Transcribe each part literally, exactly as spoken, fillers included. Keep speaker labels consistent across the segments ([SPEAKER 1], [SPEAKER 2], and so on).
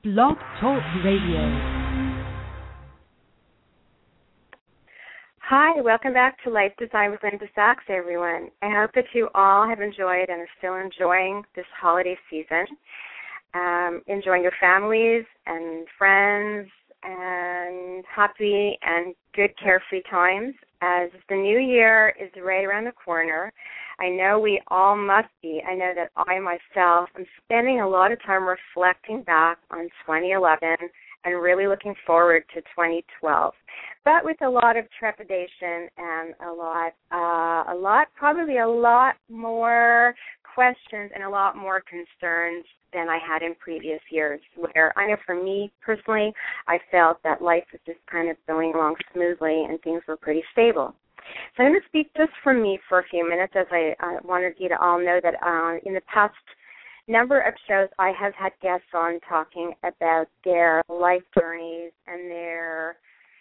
[SPEAKER 1] Blog Talk Radio.
[SPEAKER 2] Hi, welcome back to Life Design with Linda Sachs, everyone. I hope that you all have enjoyed and are still enjoying this holiday season, um, enjoying your families and friends, and happy and good carefree times as the new year is right around the corner. I know we all must be. I know that I myself am spending a lot of time reflecting back on twenty eleven and really looking forward to twenty twelve, but with a lot of trepidation and a lot, uh, a lot, probably a lot more questions and a lot more concerns than I had in previous years, where I know for me personally, I felt that life was just kind of going along smoothly and things were pretty stable. So I'm going to speak just for me for a few minutes, as I uh, wanted you to all know that uh, in the past number of shows I have had guests on talking about their life journeys and their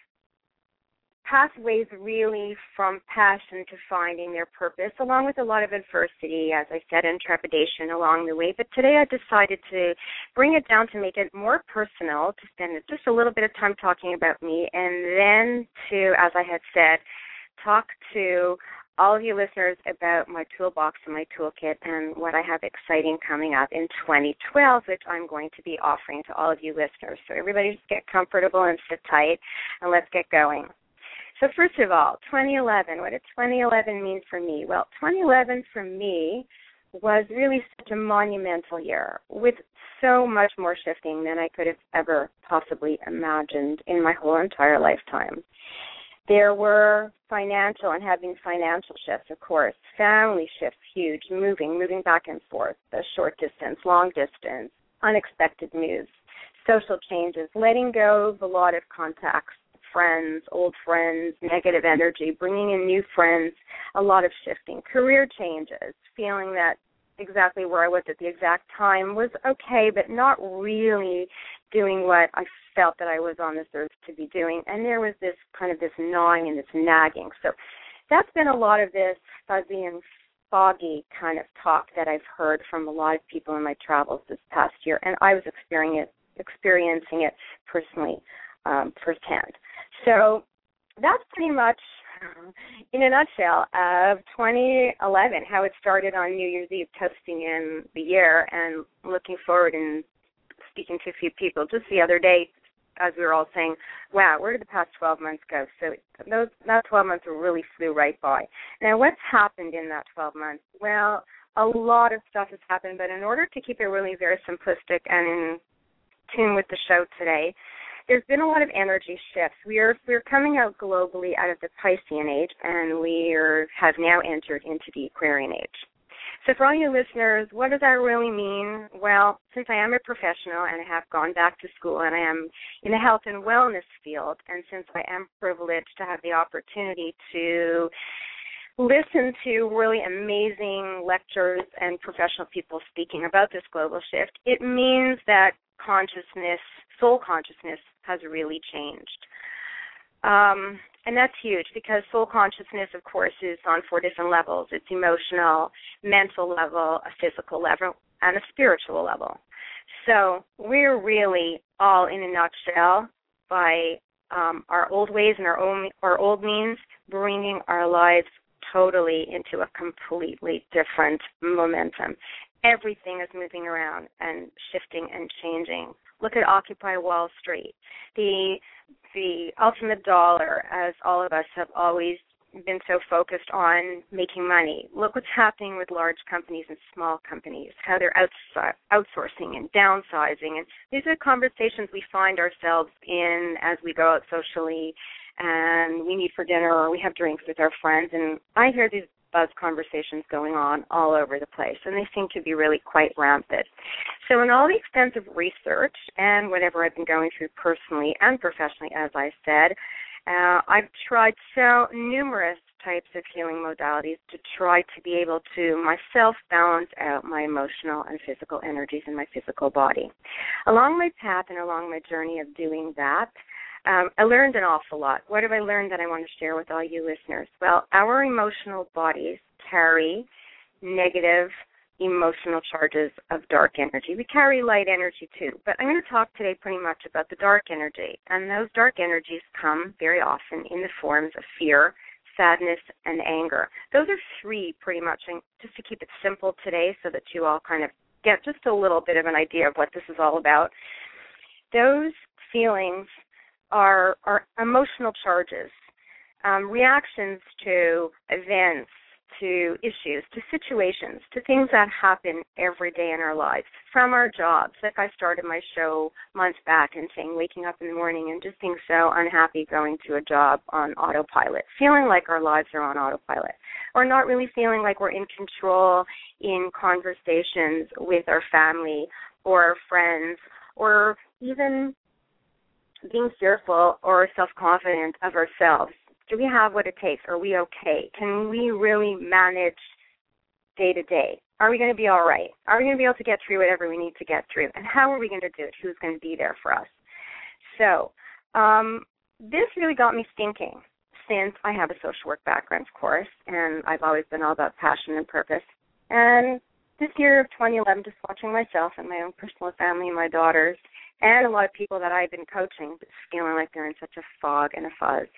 [SPEAKER 2] pathways really from passion to finding their purpose, along with a lot of adversity, as I said, and trepidation along the way. But today I decided to bring it down to make it more personal, to spend just a little bit of time talking about me, and then to, as I had said, talk to all of you listeners about my toolbox and my toolkit and what I have exciting coming up in twenty twelve, which I'm going to be offering to all of you listeners. So everybody just get comfortable and sit tight, and let's get going. So first of all, twenty eleven, what did twenty eleven mean for me? Well, twenty eleven for me was really such a monumental year with so much more shifting than I could have ever possibly imagined in my whole entire lifetime. There were financial and having financial shifts, of course, family shifts, huge, moving, moving back and forth, the short distance, long distance, unexpected moves, social changes, letting go of a lot of contacts, friends, old friends, negative energy, bringing in new friends, a lot of shifting, career changes, feeling that exactly where I was at the exact time was okay, but not really doing what I felt that I was on this earth to be doing. And there was this kind of this gnawing and this nagging. So that's been a lot of this fuzzy and foggy kind of talk that I've heard from a lot of people in my travels this past year, and I was experiencing it, experiencing it personally um, firsthand. So that's pretty much, in a nutshell, of twenty eleven, how it started on New Year's Eve, toasting in the year and looking forward and speaking to a few people just the other day as we were all saying, wow, where did the past twelve months go? So those that twelve months really flew right by. Now, what's happened in that twelve months? Well, a lot of stuff has happened, but in order to keep it really very simplistic and in tune with the show today, there's been a lot of energy shifts. We are we're coming out globally out of the Piscean age, and we are, have now entered into the Aquarian age. So for all you listeners, what does that really mean? Well, since I am a professional and I have gone back to school and I am in the health and wellness field, and since I am privileged to have the opportunity to listen to really amazing lectures and professional people speaking about this global shift, it means that consciousness, soul consciousness, has really changed. Um, and that's huge because soul consciousness, of course, is on four different levels. It's emotional, mental level, a physical level, and a spiritual level. So we're really all in a nutshell by um, our old ways and our, own, our old means bringing our lives totally into a completely different momentum. Everything is moving around and shifting and changing. Look at Occupy Wall Street. The the ultimate dollar, as all of us have always been so focused on making money. Look what's happening with large companies and small companies, how they're outs- outsourcing and downsizing. And these are conversations we find ourselves in as we go out socially and we meet for dinner or we have drinks with our friends. And I hear these buzz conversations going on all over the place, and they seem to be really quite rampant. So in all the extensive research and whatever I've been going through personally and professionally, as I said, uh, I've tried so numerous types of healing modalities to try to be able to myself balance out my emotional and physical energies in my physical body. Along my path and along my journey of doing that, Um, I learned an awful lot. What have I learned that I want to share with all you listeners? Well, our emotional bodies carry negative emotional charges of dark energy. We carry light energy too, but I'm going to talk today pretty much about the dark energy. And those dark energies come very often in the forms of fear, sadness, and anger. Those are three pretty much, and just to keep it simple today so that you all kind of get just a little bit of an idea of what this is all about. Those feelings are, are emotional charges, um, reactions to events, to issues, to situations, to things that happen every day in our lives, from our jobs. Like I started my show months back and saying waking up in the morning and just being so unhappy going to a job on autopilot, feeling like our lives are on autopilot, or not really feeling like we're in control in conversations with our family or our friends, or even being fearful or self-confident of ourselves. Do we have what it takes? Are we okay? Can we really manage day to day? Are we going to be all right? Are we going to be able to get through whatever we need to get through? And how are we going to do it? Who's going to be there for us? So um, this really got me thinking, since I have a social work background, of course, and I've always been all about passion and purpose. And this year of twenty eleven, just watching myself and my own personal family and my daughters and a lot of people that I've been coaching, just feeling like they're in such a fog and a fuzz,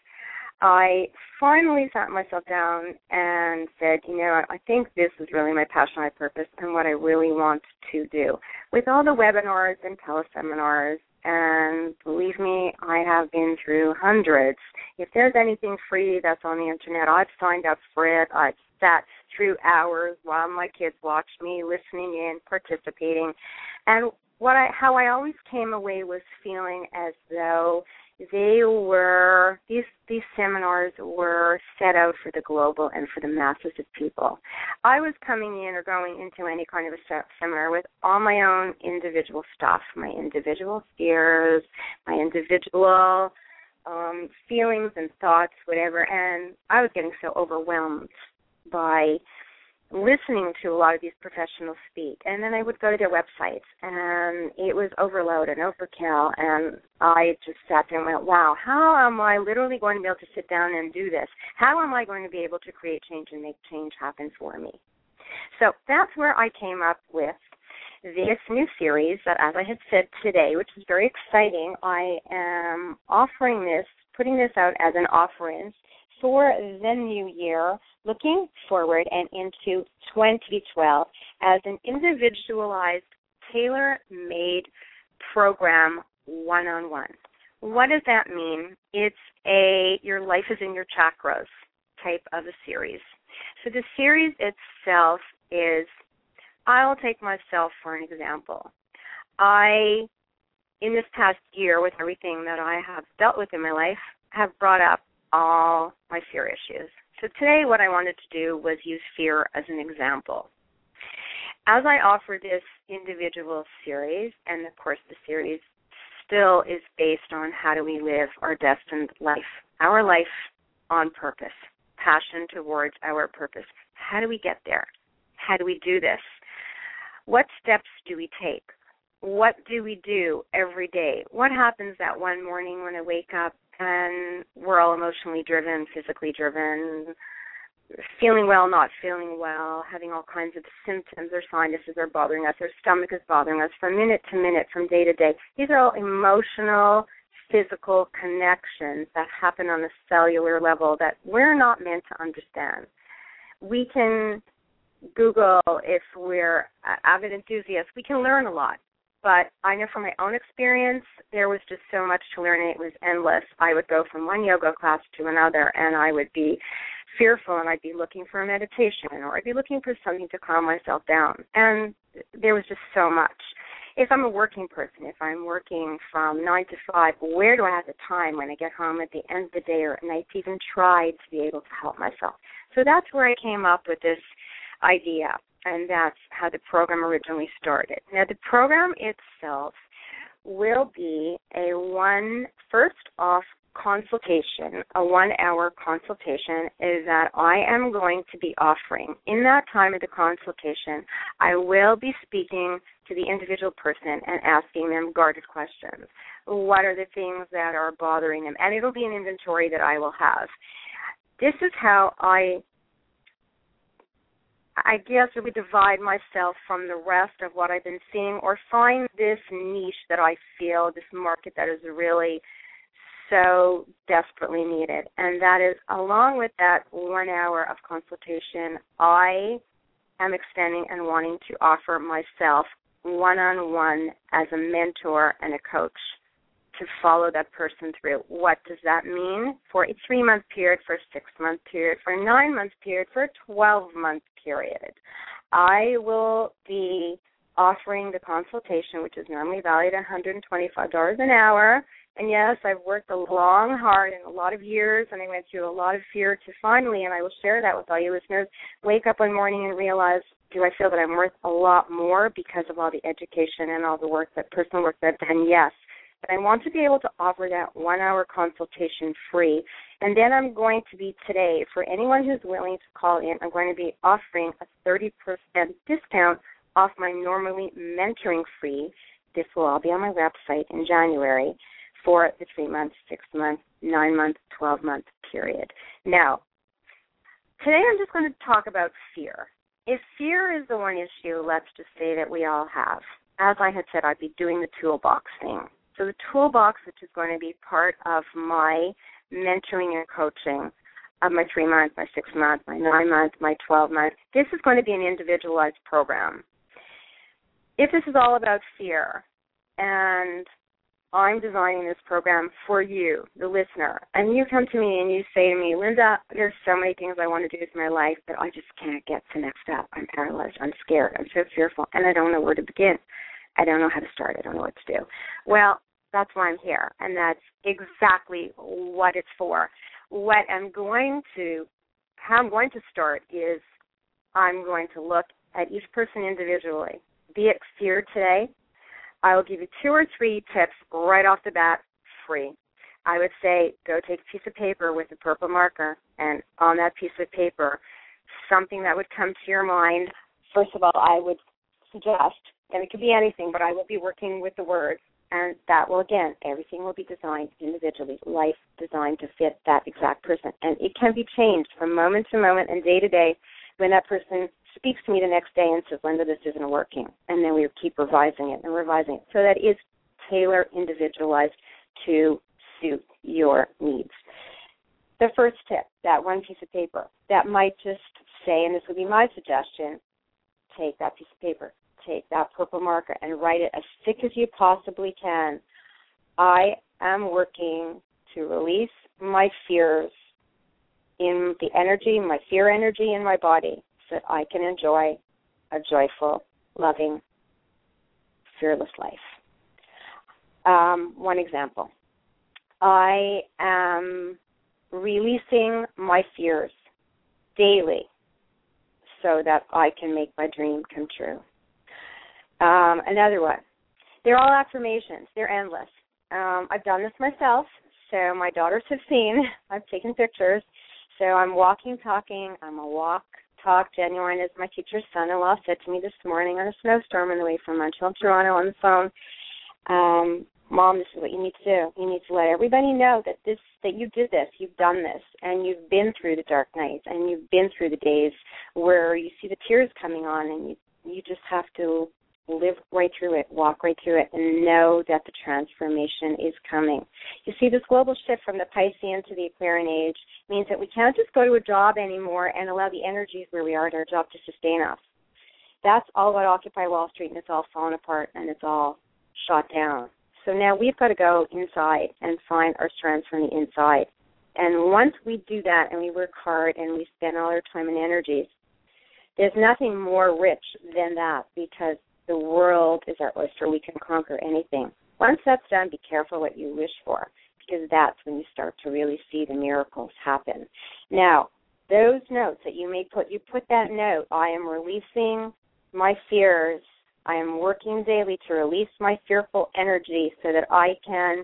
[SPEAKER 2] I finally sat myself down and said, you know, I think this is really my passion, my purpose, and what I really want to do. With all the webinars and teleseminars, and believe me, I have been through hundreds. If there's anything free that's on the Internet, I've signed up for it. I've sat through hours while my kids watched me, listening in, participating. And what I, how I always came away was feeling as though they were, these these seminars were set out for the global and for the masses of people. I was coming in or going into any kind of a seminar with all my own individual stuff, my individual fears, my individual um, feelings and thoughts, whatever, and I was getting so overwhelmed by listening to a lot of these professionals speak. And then I would go to their websites, and it was overload and overkill, and I just sat there and went, wow, how am I literally going to be able to sit down and do this? How am I going to be able to create change and make change happen for me? So that's where I came up with this new series that, as I had said today, which is very exciting. I am offering this, putting this out as an offering for the new year, looking forward and into twenty twelve as an individualized, tailor-made program one-on-one. What does that mean? It's a your life is in your chakras type of a series. So the series itself is, I'll take myself for an example. I, in this past year, with everything that I have dealt with in my life, have brought up all my fear issues. So today what I wanted to do was use fear as an example. As I offer this individual series, and of course the series still is based on how do we live our destined life, our life on purpose, passion towards our purpose. How do we get there? How do we do this? What steps do we take? What do we do every day? What happens that one morning when I wake up and we're all emotionally driven, physically driven, feeling well, not feeling well, having all kinds of symptoms or sinuses are bothering us, our stomach is bothering us from minute to minute, from day to day. These are all emotional, physical connections that happen on a cellular level that we're not meant to understand. We can Google, if we're avid enthusiasts, we can learn a lot. But I know from my own experience, there was just so much to learn, and it was endless. I would go from one yoga class to another, and I would be fearful, and I'd be looking for a meditation, or I'd be looking for something to calm myself down. And there was just so much. If I'm a working person, if I'm working from nine to five, where do I have the time when I get home at the end of the day or at night to even try to be able to help myself? So that's where I came up with this idea. And that's how the program originally started. Now, the program itself will be a one, first off, consultation, a one-hour consultation is that I am going to be offering. In that time of the consultation, I will be speaking to the individual person and asking them guarded questions. What are the things that are bothering them? And it'll be an inventory that I will have. This is how I I guess, really divide myself from the rest of what I've been seeing, or find this niche that I feel, this market that is really so desperately needed. And that is, along with that one hour of consultation, I am extending and wanting to offer myself one-on-one as a mentor and a coach to follow that person through. What does that mean? For a three-month period, for a six-month period, for a nine-month period, for a twelve-month period. I will be offering the consultation, which is normally valued at one hundred twenty-five dollars an hour. And yes, I've worked a long, hard, and a lot of years, and I went through a lot of fear to finally, and I will share that with all you listeners, wake up one morning and realize, do I feel that I'm worth a lot more because of all the education and all the work, that personal work that I've done? Yes. But I want to be able to offer that one-hour consultation free. And then I'm going to be today, for anyone who's willing to call in, I'm going to be offering a thirty percent discount off my normally mentoring fee. This will all be on my website in January for the three-month, six-month, nine-month, twelve-month period. Now, today I'm just going to talk about fear. If fear is the one issue, let's just say that we all have. As I had said, I'd be doing the toolbox thing. So the toolbox, which is going to be part of my mentoring and coaching of my three-month, my six-month, my nine-month, my twelve-month, this is going to be an individualized program. If this is all about fear, and I'm designing this program for you, the listener, and you come to me and you say to me, Linda, there's so many things I want to do with my life, but I just can't get to the next step. I'm paralyzed. I'm scared. I'm so fearful, and I don't know where to begin. I don't know how to start. I don't know what to do. Well, that's why I'm here, and that's exactly what it's for. What I'm going to, how I'm going to start is I'm going to look at each person individually. Be it fear today, I will give you two or three tips right off the bat, free. I would say go take a piece of paper with a purple marker, and on that piece of paper, something that would come to your mind. First of all, I would suggest, and it could be anything, but I will be working with the word. And that will, again, everything will be designed individually, life designed to fit that exact person. And it can be changed from moment to moment and day to day when that person speaks to me the next day and says, Linda, this isn't working. And then we keep revising it and revising it. So that is tailor individualized to suit your needs. The first tip, that one piece of paper, that might just say, and this would be my suggestion, take that piece of paper, take that purple marker and write it as thick as you possibly can. I am working to release my fears in the energy, my fear energy in my body, so that I can enjoy a joyful, loving, fearless life. Um, one example. I am releasing my fears daily so that I can make my dream come true. Um, another one. They're all affirmations. They're endless. Um, I've done this myself, so my daughters have seen. I've taken pictures. So I'm walking, talking. I'm a walk, talk, genuine, as my teacher's son-in-law said to me this morning on a snowstorm on the way from Montreal to Toronto on the phone. Um, Mom, this is what you need to do. You need to let everybody know that this, that you did this, you've done this, and you've been through the dark nights, and you've been through the days where you see the tears coming on, and you, you just have to live right through it, walk right through it, and know that the transformation is coming. You see, this global shift from the Piscean to the Aquarian age means that we can't just go to a job anymore and allow the energies where we are at our job to sustain us. That's all about Occupy Wall Street, and it's all fallen apart, and it's all shot down. So now we've got to go inside and find our strength from the inside. And once we do that and we work hard and we spend all our time and energies, there's nothing more rich than that, because the world is our oyster. We can conquer anything. Once that's done, be careful what you wish for, because that's when you start to really see the miracles happen. Now, those notes that you may put, you put that note, I am releasing my fears. I am working daily to release my fearful energy so that I can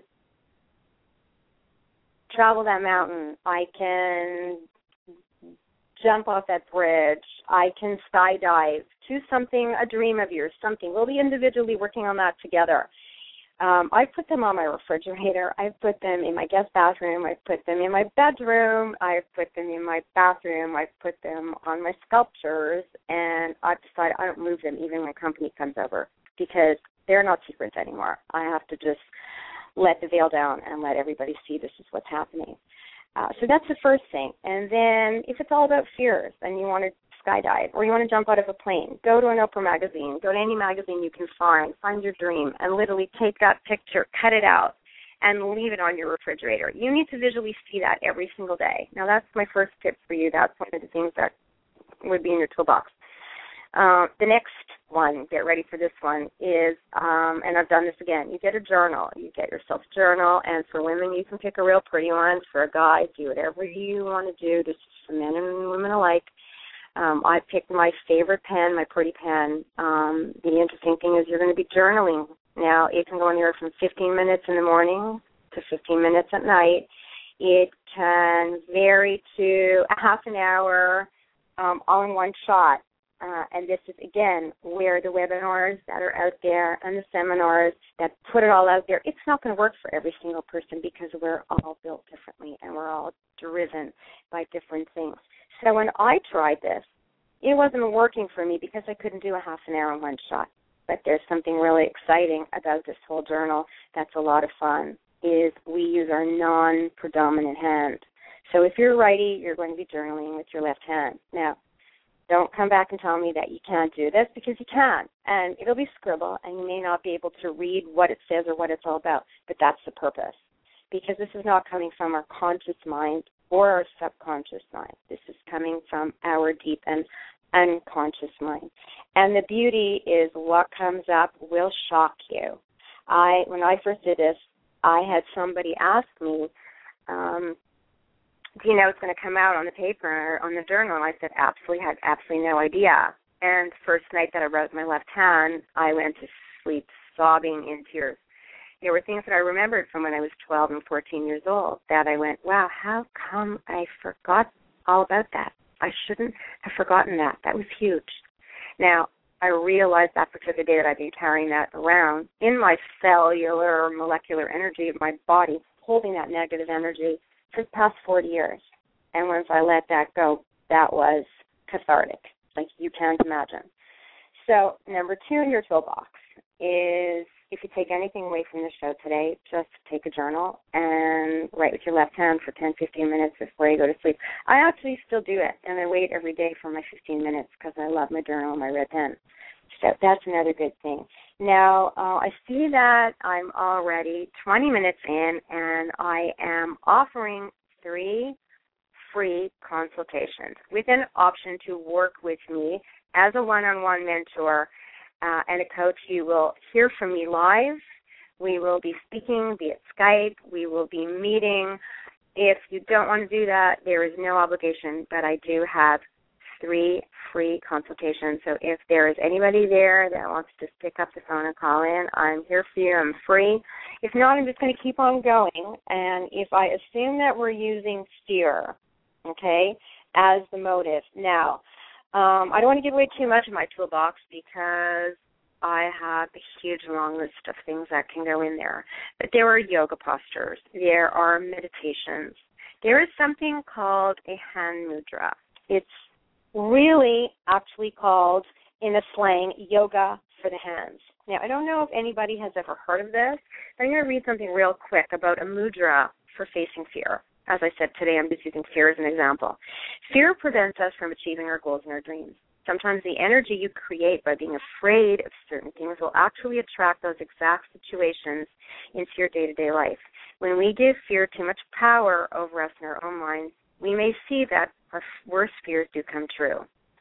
[SPEAKER 2] travel that mountain. I can jump off that bridge. I can skydive. Choose something, a dream of yours, something. We'll be individually working on that together. Um, I put them on my refrigerator. I put them in my guest bathroom. I put them in my bedroom. I put them in my bathroom. I put them on my sculptures. And I've decided I don't move them even when company comes over because they're not secrets anymore. I have to just let the veil down and let everybody see this is what's happening. Uh, so that's the first thing. And then if it's all about fears and you want to skydive or you want to jump out of a plane, go to an Oprah magazine, go to any magazine you can find, find your dream, and literally take that picture, cut it out, and leave it on your refrigerator. You need to visually see that every single day. Now, that's my first tip for you. That's one of the things that would be in your toolbox. Uh, the next one, get ready for this one, is, um, and I've done this again, you get a journal. You get yourself a journal, and for women, you can pick a real pretty one. For a guy, do whatever you want to do. This is for men and women alike. Um, I picked my favorite pen, my pretty pen. Um, the interesting thing is you're going to be journaling. Now, it can go anywhere from fifteen minutes in the morning to fifteen minutes at night. It can vary to a half an hour um, all in one shot. Uh, and this is, again, where the webinars that are out there and the seminars that put it all out there, it's not going to work for every single person because we're all built differently and we're all driven by different things. So when I tried this, it wasn't working for me because I couldn't do a half an hour in one shot. But there's something really exciting about this whole journal that's a lot of fun, is we use our non-predominant hand. So if you're righty, you're going to be journaling with your left hand. Now, don't come back and tell me that you can't do this because you can. And it'll be scribble, and you may not be able to read what it says or what it's all about, but that's the purpose. Because this is not coming from our conscious mind or our subconscious mind. This is coming from our deep and unconscious mind. And the beauty is what comes up will shock you. I, when I first did this, I had somebody ask me, um, do you know it's going to come out on the paper or on the journal? And I said, absolutely, had absolutely no idea. And the first night that I wrote my left hand, I went to sleep sobbing in tears. There were things that I remembered from when I was twelve and fourteen years old that I went, wow, how come I forgot all about that? I shouldn't have forgotten that. That was huge. Now, I realized that particular day that I've been carrying that around in my cellular, molecular energy of my body, holding that negative energy for the past forty years. And once I let that go, that was cathartic, like you can't imagine. So number two in your toolbox is, if you take anything away from the show today, just take a journal and write with your left hand for ten, fifteen minutes before you go to sleep. I actually still do it, and I wait every day for my fifteen minutes because I love my journal and my red pen. So that's another good thing. Now, uh, I see that I'm already twenty minutes in, and I am offering three free consultations with an option to work with me as a one-on-one mentor uh, and a coach. You will hear from me live. We will be speaking via Skype. We will be meeting. If you don't want to do that, there is no obligation, but I do have three free consultations. So if there is anybody there that wants to pick up the phone and call in, I'm here for you. I'm free. If not, I'm just going to keep on going. And if I assume that we're using fear, okay, as the motive. Now, um, I don't want to give away too much of my toolbox because I have a huge long list of things that can go in there. But there are yoga postures. There are meditations. There is something called a hand mudra. It's really actually called, in a slang, yoga for the hands. Now, I don't know if anybody has ever heard of this, but I'm going to read something real quick about a mudra for facing fear. As I said today, I'm just using fear as an example. Fear prevents us from achieving our goals and our dreams. Sometimes the energy you create by being afraid of certain things will actually attract those exact situations into your day-to-day life. When we give fear too much power over us in our own minds, we may see that our worst fears do come true.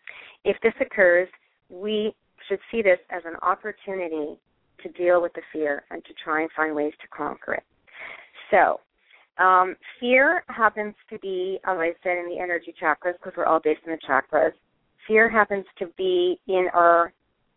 [SPEAKER 2] If this occurs, we should see this as an opportunity to deal with the fear and to try and find ways to conquer it. So, um, fear happens to be, as I said, in the energy chakras, because we're all based in the chakras. Fear happens to be in our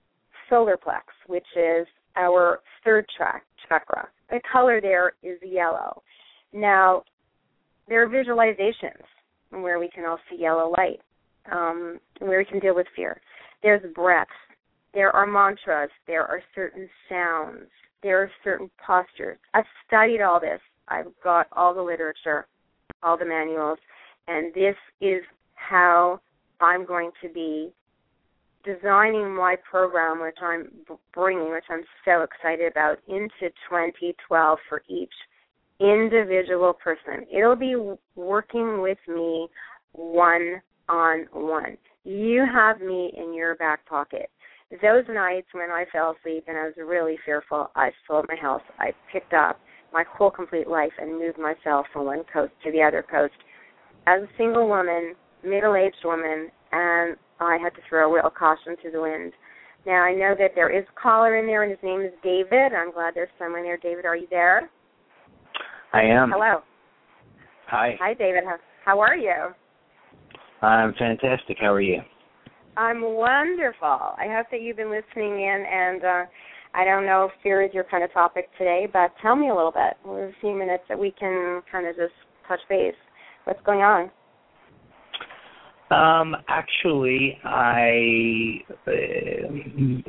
[SPEAKER 2] solar plex, which is our third tra- chakra. The color there is yellow. Now, there are visualizations where we can all see yellow light, um, where we can deal with fear. There's breaths. There are mantras. There are certain sounds. there are certain postures. I've studied all this. I've got all the literature, all the manuals, and this is how I'm going to be designing my program, which I'm bringing, which I'm so excited about, into twenty twelve for each individual person. It'll be working with me one-on-one. You have me in your back pocket. Those nights when I fell asleep and I was really fearful, I sold my house. I picked up my whole complete life and moved myself from one coast to the other coast as a single woman, middle-aged woman, and I had to throw real caution to the wind. Now, I know that there is a caller in there, and his name is David. I'm glad there's someone there. David, are you there?
[SPEAKER 1] I am.
[SPEAKER 2] Hello.
[SPEAKER 1] Hi.
[SPEAKER 2] Hi, David. How, how are you?
[SPEAKER 1] I'm fantastic. How are you?
[SPEAKER 2] I'm wonderful. I hope that you've been listening in, and uh, I don't know if fear is your kind of topic today, but tell me a little bit. We have a few minutes that we can kind of just touch base. What's going on?
[SPEAKER 1] Um, actually, I uh,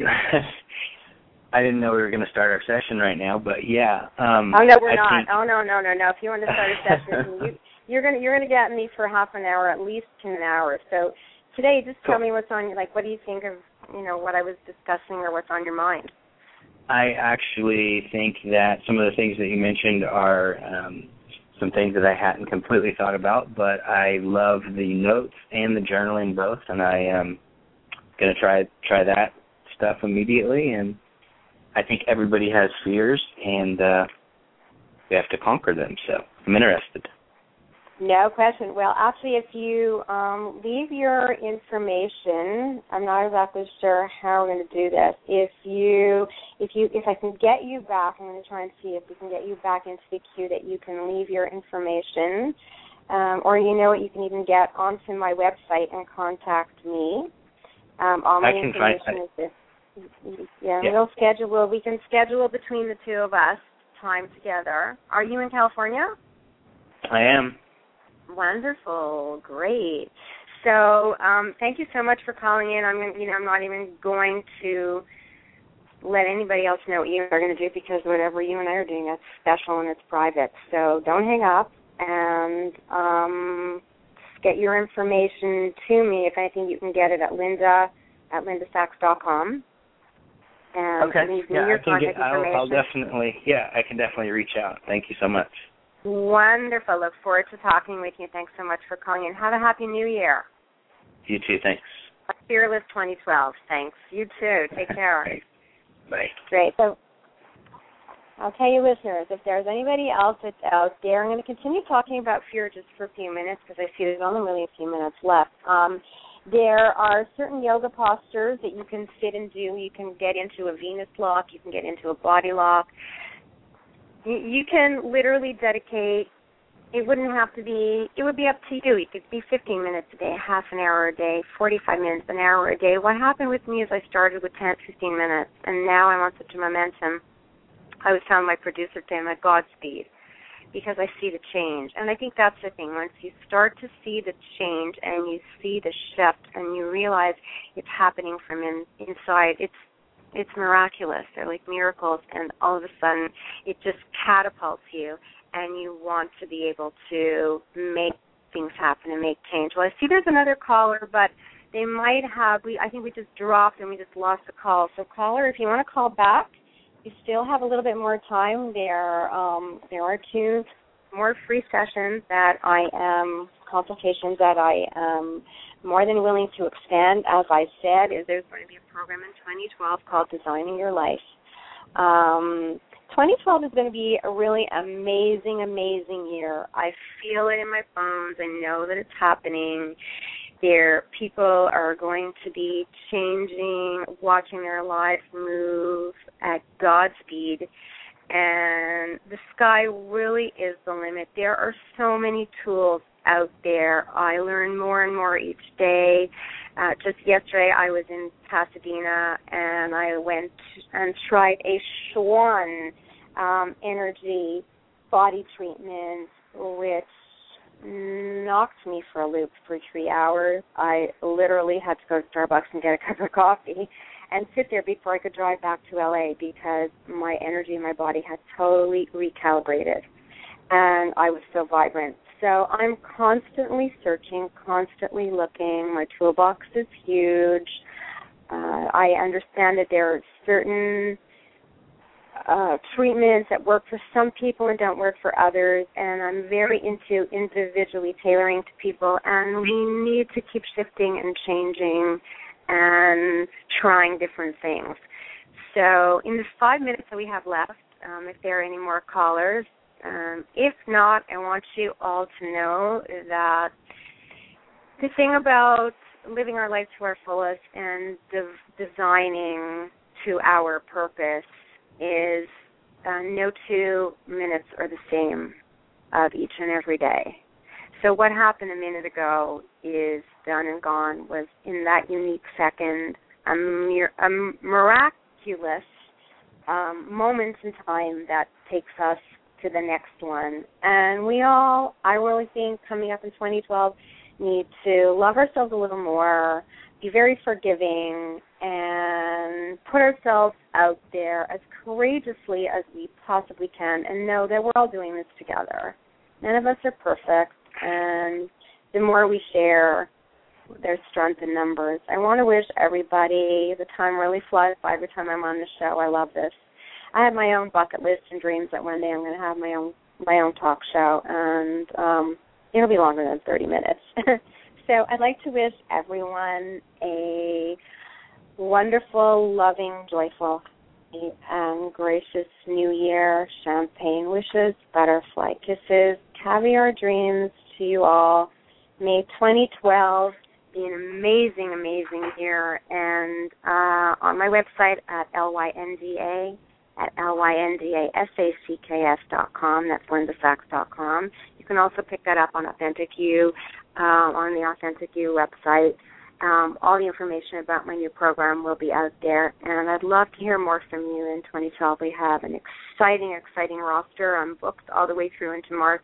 [SPEAKER 1] I didn't know we were going to start our session right now, but yeah. Um,
[SPEAKER 2] oh no, we're
[SPEAKER 1] I
[SPEAKER 2] not.
[SPEAKER 1] think...
[SPEAKER 2] Oh no, no, no, no. If you want to start a session, you, you're gonna you're gonna get me for half an hour, at least to an hour. So today, just tell
[SPEAKER 1] cool.
[SPEAKER 2] me what's on. Like, what do you think of you know what I was discussing, or what's on your mind?
[SPEAKER 1] I actually think that some of the things that you mentioned are um, some things that I hadn't completely thought about, but I love the notes and the journaling both, and I am going to try try that stuff immediately. And I think everybody has fears, and uh, we have to conquer them, so I'm interested.
[SPEAKER 2] No question. Well, actually, if you um, leave your information, I'm not exactly sure how we're going to do this. If you, if you, if I can get you back, I'm going to try and see if we can get you back into the queue that you can leave your information, um, or you know what, you can even get onto my website and contact me. Um, all my
[SPEAKER 1] I can
[SPEAKER 2] information
[SPEAKER 1] find,
[SPEAKER 2] is this. Yeah,
[SPEAKER 1] yeah.
[SPEAKER 2] we'll schedule. We can schedule between the two of us time together. Are you in California?
[SPEAKER 1] I am.
[SPEAKER 2] Wonderful, great. So, um, thank you so much for calling in. I'm, gonna, you know, I'm not even going to let anybody else know what you are going to do, because whatever you and I are doing, that's special and it's private. So don't hang up, and um, get your information to me. If anything, you can get it at Linda at linda sachs dot com. And
[SPEAKER 1] okay.
[SPEAKER 2] leave me
[SPEAKER 1] Yeah,
[SPEAKER 2] your
[SPEAKER 1] I can
[SPEAKER 2] contact
[SPEAKER 1] get. I'll,
[SPEAKER 2] information.
[SPEAKER 1] I'll definitely. Yeah, I can definitely reach out. Thank you so much.
[SPEAKER 2] Wonderful. Look forward to talking with you. Thanks so much for calling in. Have a happy New Year.
[SPEAKER 1] You too. Thanks.
[SPEAKER 2] Fearless twenty twelve. Thanks. You too. Take care.
[SPEAKER 1] Thanks. Bye.
[SPEAKER 2] Great. So I'll tell you, listeners, if there's anybody else that's out there, I'm going to continue talking about fear just for a few minutes, because I see there's only really a few minutes left. Um, there are certain yoga postures that you can sit and do. You can get into a Venus lock. You can get into a body lock. You can literally dedicate, it wouldn't have to be, it would be up to you. It could be fifteen minutes a day, half an hour a day, forty-five minutes, an hour a day. What happened with me is I started with ten, fifteen minutes, and now I'm on such a momentum. I was telling my producer, today, I'm at Godspeed, because I see the change. And I think that's the thing. Once you start to see the change and you see the shift and you realize it's happening from in, inside, it's It's miraculous. They're like miracles, and all of a sudden it just catapults you, and you want to be able to make things happen and make change. Well, I see there's another caller, but they might have, we I think we just dropped and we just lost the call. So caller, if you want to call back, you still have a little bit more time. There, um, there are two more free sessions that I am, consultations that I am more than willing to expand. As I said, is there's going to be a program in twenty twelve called Designing Your Life. Um, twenty twelve is going to be a really amazing, amazing year. I feel it in my bones. I know that it's happening. There, people are going to be changing, watching their lives move at God's speed. And the sky really is the limit. There are so many tools out there. I learn more and more each day. Uh, just yesterday I was in Pasadena, and I went and tried a Schwann um, energy body treatment, which knocked me for a loop for three hours. I literally had to go to Starbucks and get a cup of coffee and sit there before I could drive back to L A because my energy in my body had totally recalibrated, and I was so vibrant. So I'm constantly searching, constantly looking. My toolbox is huge. Uh, I understand that there are certain uh, treatments that work for some people and don't work for others, and I'm very into individually tailoring to people, and we need to keep shifting and changing and trying different things. So in the five minutes that we have left, um, if there are any more callers, um, if not, I want you all to know that the thing about living our life to our fullest and de- designing to our purpose is uh, no two minutes are the same of each and every day. So what happened a minute ago is done and gone, was in that unique second a, mir- a miraculous um, moment in time that takes us to the next one. And we all, I really think, coming up in twenty twelve, need to love ourselves a little more, be very forgiving, and put ourselves out there as courageously as we possibly can, and know that we're all doing this together. None of us are perfect, and the more we share, there's strength in numbers. I want to wish everybody, the time really flies by every time I'm on the show. I love this. I have my own bucket list and dreams that one day I'm going to have my own my own talk show, and um, it'll be longer than thirty minutes. So I'd like to wish everyone a wonderful, loving, joyful, and gracious new year. Champagne wishes, butterfly kisses, caviar dreams to you all. May twenty twelve be an amazing, amazing year. And uh, on my website at L Y N D A, at L Y N D A S A C K S dot com, that's linda sachs dot com. You can also pick that up on Authentic You, um, on the Authentic You website. Um, all the information about my new program will be out there, and I'd love to hear more from you in twenty twelve. We have an exciting, exciting roster. I'm booked all the way through into March,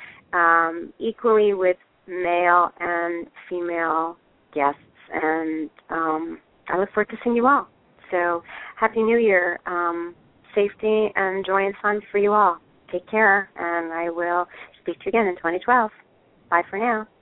[SPEAKER 2] um, equally with male and female guests, and um, I look forward to seeing you all. So Happy New Year. Um, safety and joy and fun for you all. Take care, and I will speak to you again in twenty twelve. Bye for now.